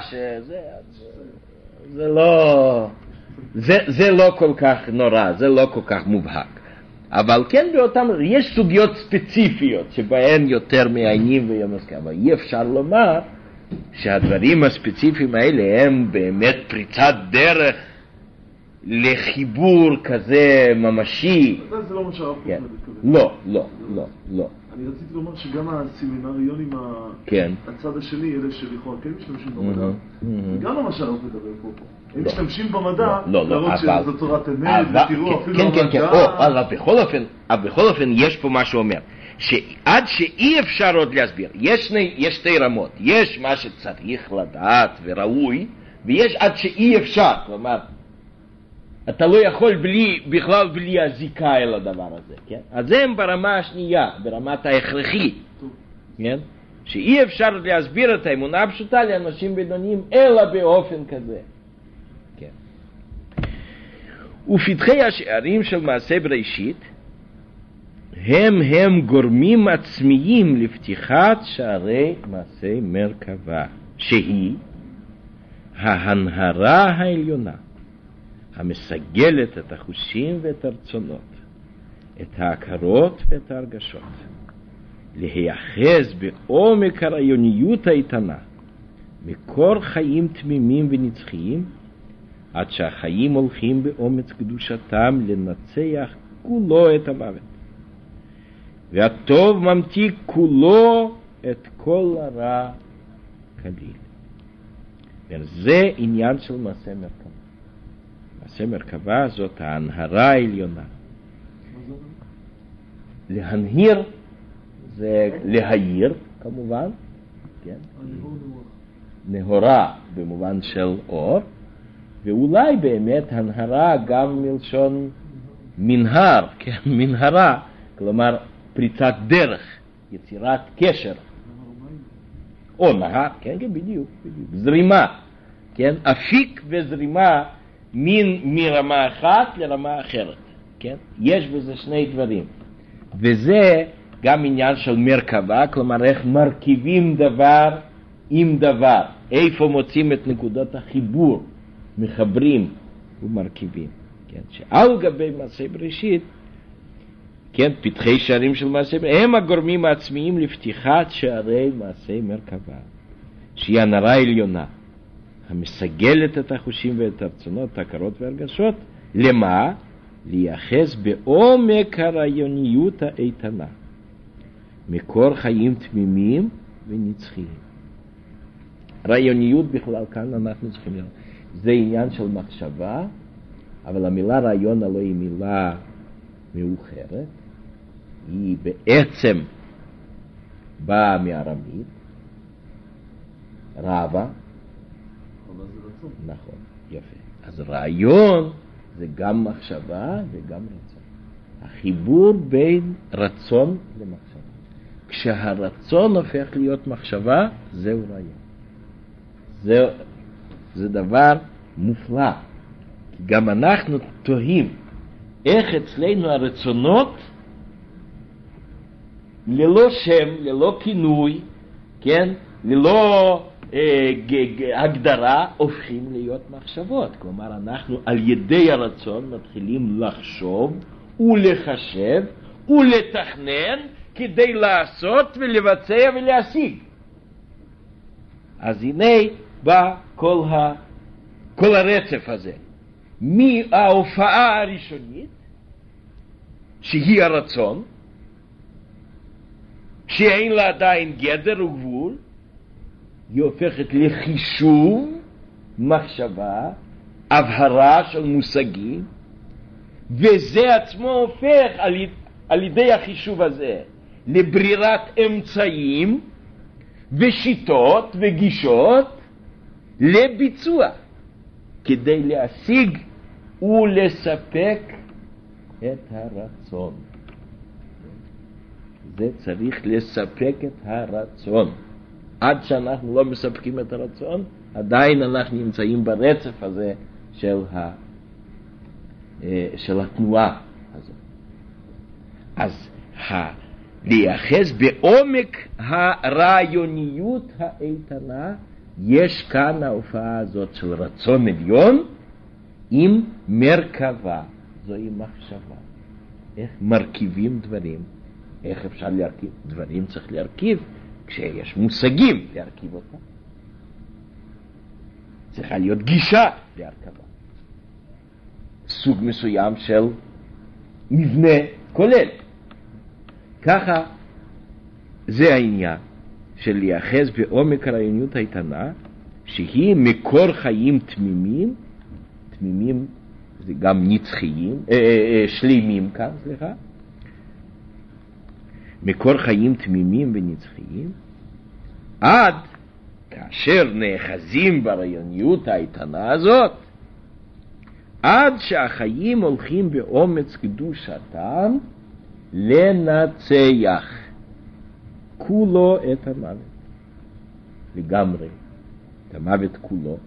זה לא כל כך נורא, זה לא כל כך מובהק. אבל כן באותם, יש סוגיות ספציפיות שבהן יותר מעיינים וימסכים, אבל אי אפשר לומר שהדברים הספציפיים האלה הם באמת פריצת דרך לחיבור כזה ממשי. זה לא מה שהרב קוק לא. אני רציתי לומר שגם הסמינריונים הצד השני, אלה שלכאורה כן משתמשים במדע, זה גם לא מה שהרב מדבר פה. הם משתמשים במדע, להראות שזו תורת אמת, ותראו אפילו המדע. אבל בכל אופן יש פה מה שאומר, שעד שאי אפשר עוד להסביר, יש שתי רמות, יש מה שצריך לדעת וראוי, ויש עד שאי אפשר, כלומר, אתה לא יכול בכלל בלי הזיקה אל הדבר הזה, כן? אז הם ברמה השנייה, ברמת ההכרחי, כן? שאי אפשר להסביר את האמונה הפשוטה לאנשים בינוניים, אלא באופן כזה, כן? ופתחי השערים של מעשה בראשית, הם גורמים עצמיים לפתיחת שערי מעשה מרכבה, שהיא ההנהרה העליונה, המסגלת את החושים ואת הרצונות, את ההכרות ואת ההרגשות, להיאחז בעומק הרעיוניות האיתנה, מקור חיים תמימים ונצחיים, עד שהחיים הולכים באומץ קדושתם לנצח כולו את המוות. והטוב ממתיק כולו את כל הרע כליל. וזה עניין של מעשה מרכבה. מעשה מרכבה זאת ההנהרה העליונה. להנהיר זה להעיר כמובן, כן? נהורה במובן של אור, ואולי באמת הנהרה גם מלשון מנהר, כן? מנהרה, כלומר פריצת דרך, יצירת קשר, או נהר, כן, בדיוק, זרימה, כן, אפיק וזרימה מרמה אחת לרמה אחרת, כן, יש בזה שני דברים, וזה גם עניין של מרכבה, כלומר איך מרכיבים דבר עם דבר, איפה מוצאים את נקודות החיבור, מחברים ומרכיבים, כן, שעל גבי מעשה בראשית, כן, פתחי שערים של מעשה, הם הגורמים העצמיים לפתיחת שערי מעשה מרכבה, שהיא הנהרה עליונה, המסגלת את החושים ואת הרצונות, ההכרות והרגשות, למה? להיאחז בעומק הרעיוניות האיתנה, מקור חיים תמימים ונצחיים. רעיוניות בכלל, כאן אנחנו צריכים לראות. זה עניין של מחשבה, אבל המילה רעיון הלא היא מילה מאוחרת, היא בעצם באה מארמית, רבה. נכון, יפה. אז רעיון זה גם מחשבה וגם רצון. החיבור בין רצון למחשבה. כשהרצון הופך להיות מחשבה, זהו רעיון. זה דבר מופלא. כי גם אנחנו תוהים איך אצלנו הרצונות ללא שם, ללא כינוי, כן? ללא הגדרה, הופכים להיות מחשבות. כלומר, אנחנו על ידי הרצון מתחילים לחשוב ולחשב ולתכנן כדי לעשות ולבצע ולהשיג. אז הנה בא כל הרצף הזה. מההופעה הראשונית, שהיא הרצון, שאין לה עדיין גדר וגבול, היא הופכת לחישוב, מחשבה, הבהרה של מושגים, וזה עצמו הופך על ידי החישוב הזה לברירת אמצעים ושיטות וגישות לביצוע, כדי להשיג ולספק את הרצון. זה צריך לספק את הרצון. עד שאנחנו לא מספקים את הרצון, עדיין אנחנו נמצאים ברצף הזה של התנועה הזאת. אז להיאחז בעומק הרעיוניות האיתנה, יש כאן ההופעה הזאת של רצון עליון עם מרכבה. זוהי מחשבה. איך מרכיבים דברים? איך אפשר להרכיב? דברים צריך להרכיב כשיש מושגים להרכיב אותם. צריכה להיות גישה להרכבה. סוג מסוים של מבנה כולל. ככה זה העניין של להיאחז בעומק הרעיוניות האיתנה, שהיא מקור חיים תמימים, תמימים זה גם נצחיים, שלימים כאן, סליחה, מקור חיים תמימים ונצחיים, עד כאשר נאחזים ברעיוניות האיתנה הזאת, עד שהחיים הולכים באומץ קדושתם לנצח כולו את המוות, לגמרי, את המוות כולו,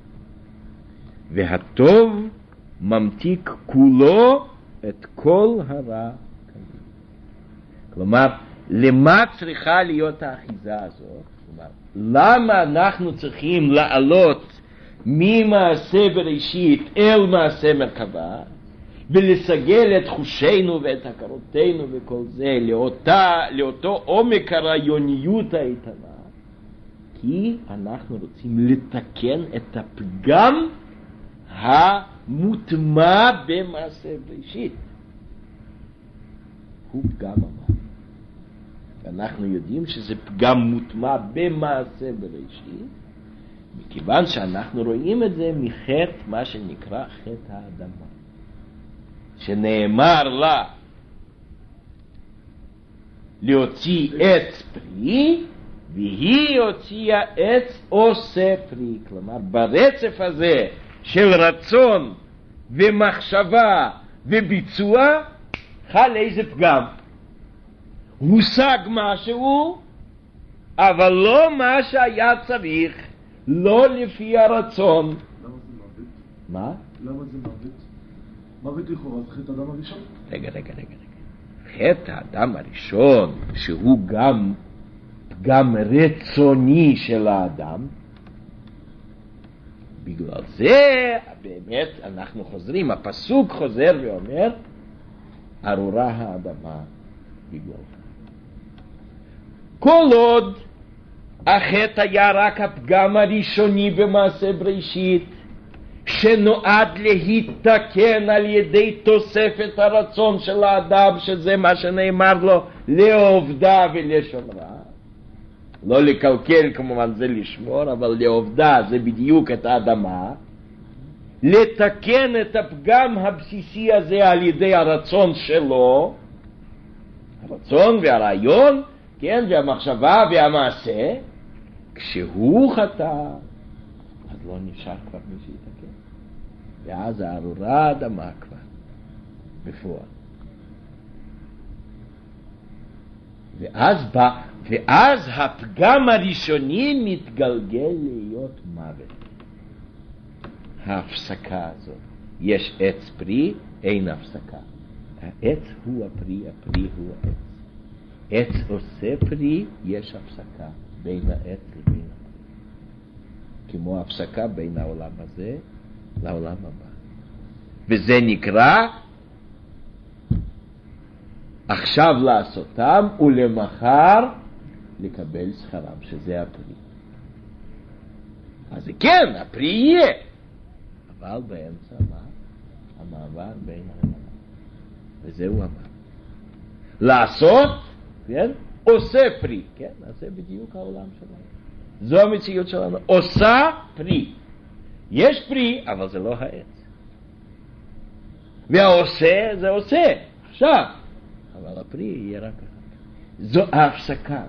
והטוב ממתיק כולו את כל הרע. כלומר, למה צריכה להיות האחיזה הזאת? כלומר, למה אנחנו צריכים לעלות ממעשה בראשית אל מעשה מרכבה, ולסגל את חושינו ואת הכרותינו וכל זה לאותו עומק הרעיוניות האיתנה? כי אנחנו רוצים לתקן את הפגם המוטמע במעשה בראשית. הוא פגם המוות. אנחנו יודעים שזה פגם מוטמע במעשה בראשית, מכיוון שאנחנו רואים את זה מחטא, מה שנקרא חטא האדמה, שנאמר לה להוציא עץ פרי, והיא הוציאה עץ עושה פרי. כלומר, ברצף הזה של רצון ומחשבה וביצוע חל איזה פגם. הושג משהו, אבל לא מה שהיה צריך, לא לפי הרצון. למה זה מוות? מה? למה זה מוות? מוות לכאורה זה חטא האדם הראשון. רגע. חטא האדם הראשון, שהוא גם רצוני של האדם, בגלל זה באמת אנחנו חוזרים, הפסוק חוזר ואומר, ארורה האדמה בגלל. כל עוד החטא היה רק הפגם הראשוני במעשה בראשית, שנועד להתקן על ידי תוספת הרצון של האדם, שזה מה שנאמר לו, לעובדה ולשומרה. לא לקלקל כמובן זה לשמור, אבל לעובדה זה בדיוק את האדמה, לתקן את הפגם הבסיסי הזה על ידי הרצון שלו, הרצון והרעיון, כן, והמחשבה והמעשה, כשהוא חטא, אז לא נשאר כבר מי שיתקן. ואז הארורה האדמה כבר, בפועל. ואז הפגם הראשוני מתגלגל להיות מוות. ההפסקה הזאת. יש עץ פרי, אין הפסקה. העץ הוא הפרי, הפרי הוא העץ. עץ עושה פרי, יש הפסקה בין העץ לבין הפרי. כמו הפסקה בין העולם הזה לעולם הבא. וזה נקרא עכשיו לעשותם ולמחר לקבל שכרם, שזה הפרי. אז כן, הפרי יהיה. אבל באמצע המעבר בין הרמנה. וזהו אמר. לעשות, כן? עושה פרי, כן? זה בדיוק העולם שלנו. זו המציאות שלנו. עושה פרי. יש פרי, אבל זה לא העץ. והעושה, זה עושה. עכשיו. אבל הפרי יהיה רק אחד. זו ההפסקה.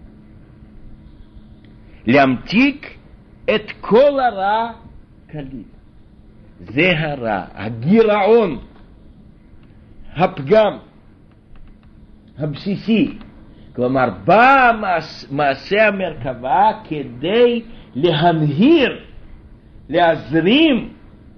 להמתיק את כל הרע כליל. זה הרע, הגירעון, הפגם הבסיסי. כלומר, בא מעשה המרכבה כדי להנהיר, להזרים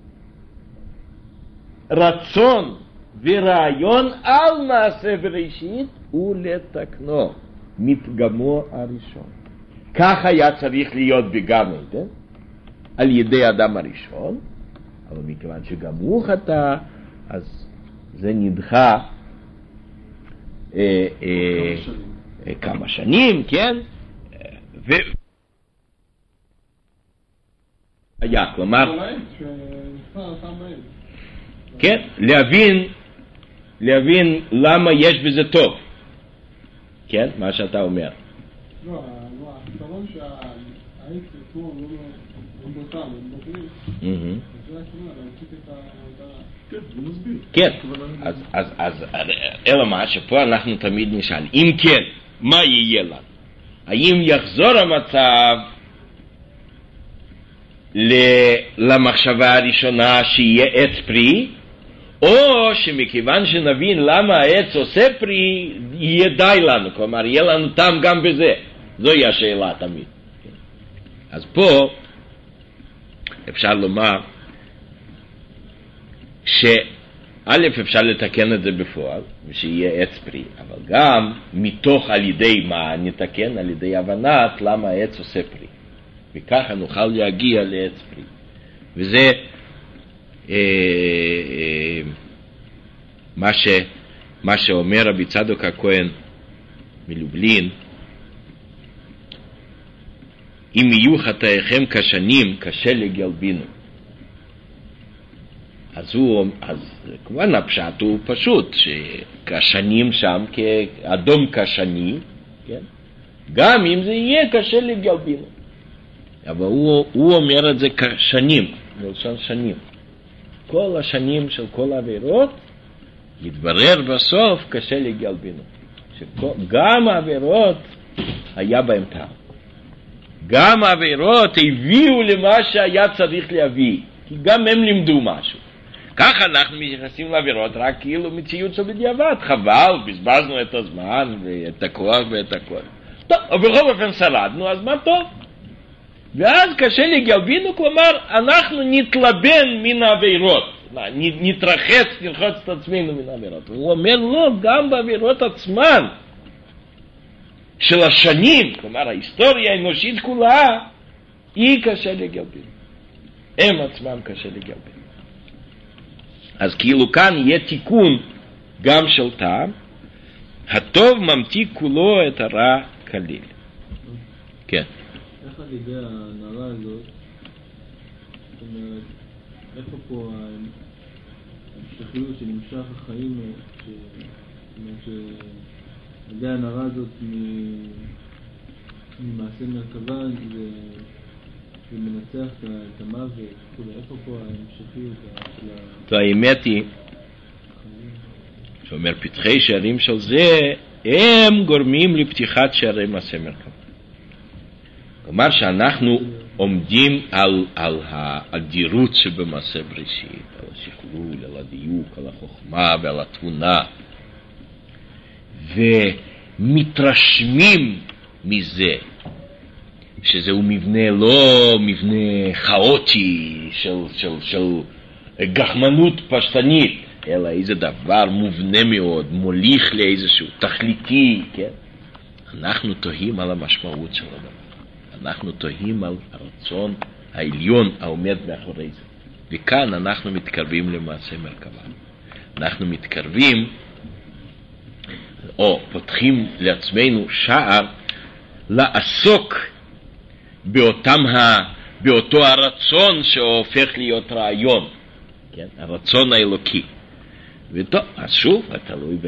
רצון ורעיון על מעשה בראשית ולתקנו מפגמו הראשון. כך היה צריך להיות בגן עדן, על ידי אדם הראשון, אבל מכיוון שגם הוא חטא, אז זה נדחה כמה שנים, כן? היה, כלומר, כן, להבין למה יש בזה טוב, כן? מה שאתה אומר. לא, הפתרון שהעץ עצמו לא בוטל, כן, אז אלא מה שפה אנחנו תמיד נשאל, אם כן, מה יהיה לנו? האם יחזור המצב למחשבה הראשונה שיהיה עץ פרי, או שמכיוון שנבין למה העץ עושה פרי, יהיה די לנו, כלומר יהיה לנו טעם גם בזה. זוהי השאלה תמיד. אז פה אפשר לומר שא' אפשר לתקן את זה בפועל, ושיהיה עץ פרי, אבל גם מתוך על ידי מה נתקן, על ידי הבנת למה העץ עושה פרי. וככה נוכל להגיע לעץ פרי. וזה מה שאומר רבי צדוק הכהן מלובלין, אם יהיו חטאיכם כשנים, קשה לגלבינו. אז כמובן הפשט הוא פשוט, שכשנים שם כאדום כשני, כן? גם אם זה יהיה קשה לגלבינו. אבל הוא אומר את זה כשנים, מלשון שנים. כל השנים של כל העבירות, יתברר בסוף קשה לגלבינו. שגם העבירות היה בהם טעם. גם העבירות הביאו למה שהיה צריך להביא, כי גם הם לימדו משהו. ככה אנחנו מתייחסים לעבירות רק כאילו מציאות של בדיעבד. חבל, בזבזנו את הזמן ואת הכוח ואת הכל. טוב, אבל בכל אופן שרדנו, אז מה טוב? ואז קשה לגלבינו, כלומר, אנחנו נתלבן מן העבירות. נתרחץ, נלחץ את עצמנו מן העבירות. הוא אומר, לא, גם בעבירות עצמן, של השנים, כלומר ההיסטוריה האנושית כולה, היא קשה לגלבין. הם עצמם קשה לגלבין. אז כאילו כאן יהיה תיקון גם של טעם, הטוב ממתיק כולו את הרע כליל. כן. איך על ידי הנערה הזאת, זאת אומרת, איפה פה המשכיות שנמשך החיים, זאת אומרת, על ידי הנערה הזאת ממעשה מרכבה זה מנצח את המוות, איפה פה ההמשכיות? האמת היא, שאומר פתחי שערים של זה, הם גורמים לפתיחת שערי מעשה מרכבה. כלומר שאנחנו עומדים על האדירות שבמעשה בראשית, על השכלול, על הדיוק, על החוכמה ועל התבונה, ומתרשמים מזה שזהו מבנה לא מבנה כאוטי של גחמנות פשטנית, אלא איזה דבר מובנה מאוד, מוליך לאיזשהו תכליתי, כן? אנחנו תוהים על המשמעות של הדבר. אנחנו תוהים על הרצון העליון העומד מאחורי זה. וכאן אנחנו מתקרבים למעשה מרכבה. אנחנו מתקרבים, או פותחים לעצמנו שער, לעסוק באותו הרצון שהופך להיות רעיון, כן? הרצון האלוקי. וטוב, אז שוב, תלוי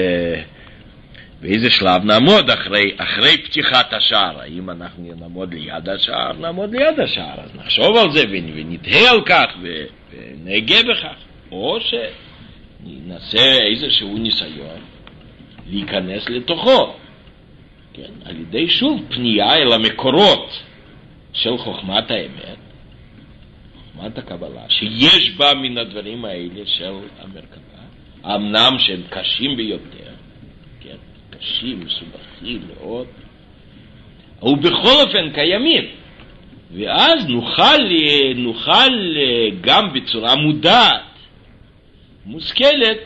באיזה שלב נעמוד אחרי פתיחת השער. האם אנחנו נעמוד ליד השער? נעמוד ליד השער, אז נחשוב על זה ונתהה על כך ונהגה בכך, או שנעשה איזשהו ניסיון להיכנס לתוכו, כן? על ידי שוב פנייה אל המקורות של חוכמת האמת, חוכמת הקבלה, שיש בה מן הדברים האלה של המרכבה, אמנם שהם קשים ביותר, כן? קשים, מסובכים מאוד, ובכל אופן קיימים, ואז נוכל גם בצורה מודעת, מושכלת,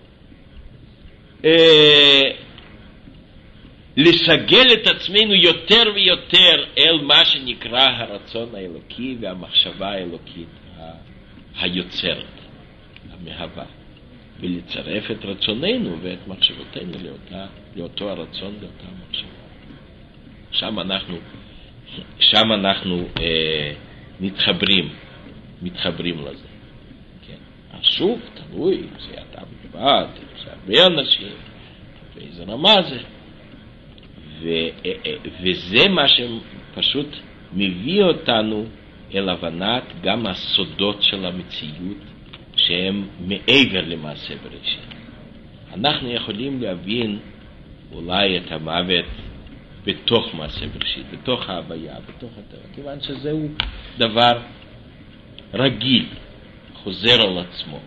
לסגל את עצמנו יותר ויותר אל מה שנקרא הרצון האלוקי והמחשבה האלוקית היוצרת, המהווה, ולצרף את רצוננו ואת מחשבותינו לאותו הרצון, לאותה מחשבה. שם אנחנו מתחברים לזה. כן. אז שוב, תלוי, זה אדם לבד, זה הרבה אנשים, ואיזה רמה זה. וזה מה שפשוט מביא אותנו אל הבנת גם הסודות של המציאות שהם מעבר למעשה בראשית. אנחנו יכולים להבין אולי את המוות בתוך מעשה בראשית, בתוך ההוויה, בתוך הטבע, כיוון שזהו דבר רגיל, חוזר על עצמו.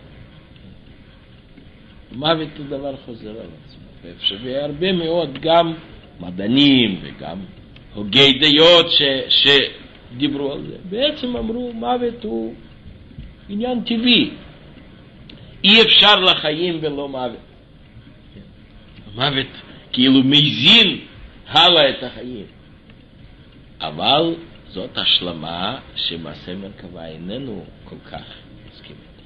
המוות הוא דבר חוזר על עצמו, והרבה מאוד גם מדענים וגם הוגי דעות שדיברו על זה. בעצם אמרו, מוות הוא עניין טבעי. אי אפשר לחיים ולא מוות. המוות כאילו מזין הלאה את החיים. אבל זאת השלמה שמעשה מרכבה איננו כל כך מסכים איתה.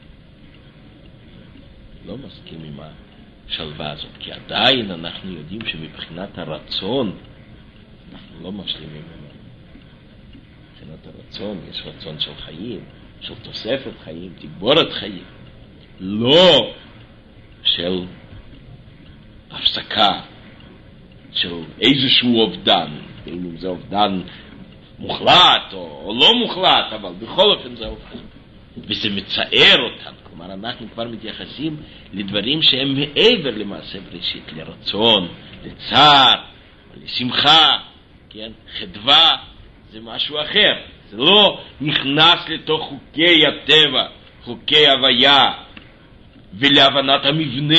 לא מסכים עם השלווה הזאת, כי עדיין אנחנו יודעים שמבחינת הרצון אנחנו לא משלימים ממנו. מבחינת הרצון יש רצון של חיים, של תוספת חיים, תגבורת חיים, לא של הפסקה, של איזשהו אובדן, אם זה אובדן מוחלט או לא מוחלט, אבל בכל אופן זה אובדן. וזה מצער אותנו, כלומר אנחנו כבר מתייחסים לדברים שהם מעבר למעשה בראשית, לרצון, לצער, לשמחה, כן? חדווה, זה משהו אחר. זה לא נכנס לתוך חוקי הטבע, חוקי הוויה, ולהבנת המבנה.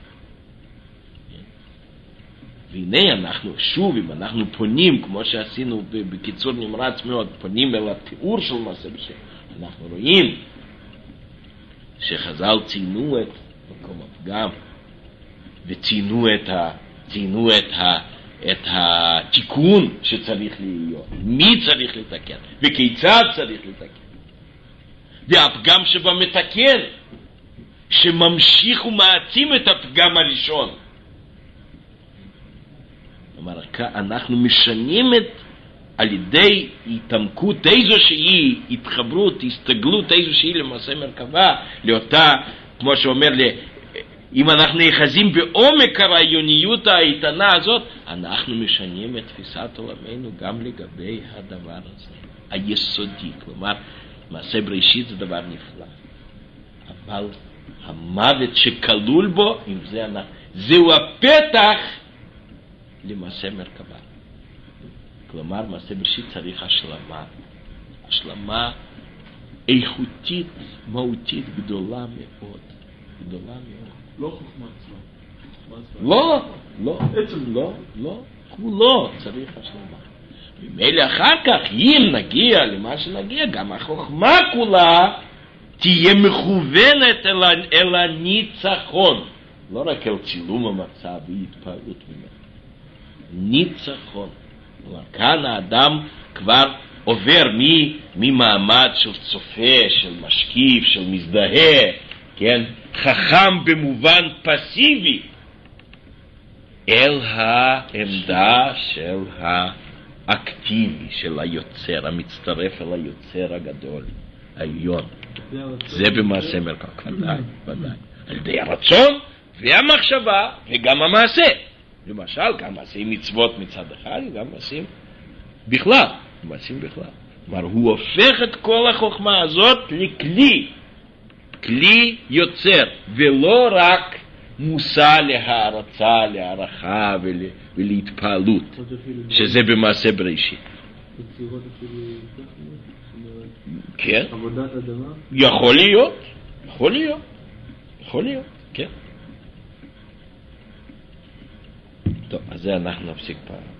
והנה אנחנו, שוב, אם אנחנו פונים, כמו שעשינו בקיצור נמרץ מאוד, פונים אל התיאור של מעשה בראשית, אנחנו רואים שחז"ל ציינו את מקום הפגם, וציינו את התיקון שצריך להיות, מי צריך לתקן, וכיצד צריך לתקן. והפגם שבה מתקן, שממשיך ומעצים את הפגם הראשון. כלומר, אנחנו משנים על ידי התעמקות איזושהי התחברות, הסתגלות איזושהי למעשה מרכבה, לאותה, כמו שאומר, אם אנחנו נאחזים בעומק הרעיוניות האיתנה הזאת, אנחנו משנים את תפיסת עולמנו גם לגבי הדבר הזה, היסודי. כלומר, מעשה בראשית זה דבר נפלא. אבל המוות שכלול בו, עם זה זהו הפתח למעשה מרכבה. כלומר, מעשה בראשית צריך השלמה. השלמה איכותית, מהותית, גדולה מאוד. גדולה מאוד. לא חוכמה עצמה. לא. כולו צריך השלמה. ממילא אחר כך, אם נגיע למה שנגיע, גם החוכמה כולה תהיה מכוונת אל הניצחון. לא רק אל צילום המצב והתפעלות ממנו. ניצחון. כאן האדם כבר עובר ממעמד של צופה, של משקיף, של מזדהה, כן? חכם במובן פסיבי, אל העמדה של האקטיבי, של היוצר, המצטרף אל היוצר הגדול, העליון. זה במעשה מרכבה, ודאי. על ידי הרצון והמחשבה וגם המעשה. למשל, גם מעשים מצוות מצד אחד, גם מעשים בכלל. כלומר, הוא הופך את כל החוכמה הזאת לכלי, כלי יוצר, ולא רק מושא להערצה, להערכה ולהתפעלות, שזה במעשה בראשית. כן? עבודת אדמה? יכול להיות, כן. טוב, אז זה אנחנו נפסיק פעם.